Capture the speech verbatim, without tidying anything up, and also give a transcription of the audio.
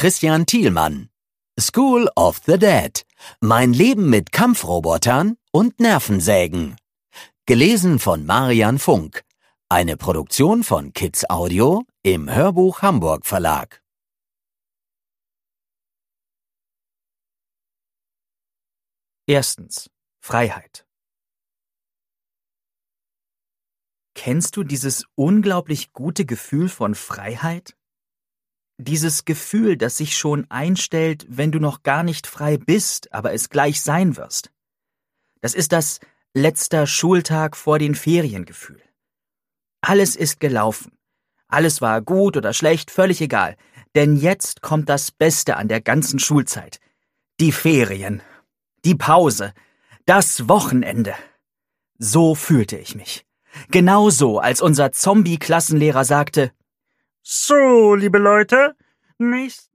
Christian Thielmann. School of the Dead. Mein Leben mit Kampfrobotern und Nervensägen. Gelesen von Marian Funk. Eine Produktion von Kids Audio im Hörbuch Hamburg Verlag. Erstens. Freiheit. Kennst du dieses unglaublich gute Gefühl von Freiheit? Dieses Gefühl, das sich schon einstellt, wenn du noch gar nicht frei bist, aber es gleich sein wirst. Das ist das letzter Schultag vor den Ferien Gefühl. Alles ist gelaufen. Alles war gut oder schlecht, völlig egal. Denn jetzt kommt das Beste an der ganzen Schulzeit. Die Ferien. Die Pause. Das Wochenende. So fühlte ich mich. Genauso, als unser Zombie-Klassenlehrer sagte: So, liebe Leute, nächst,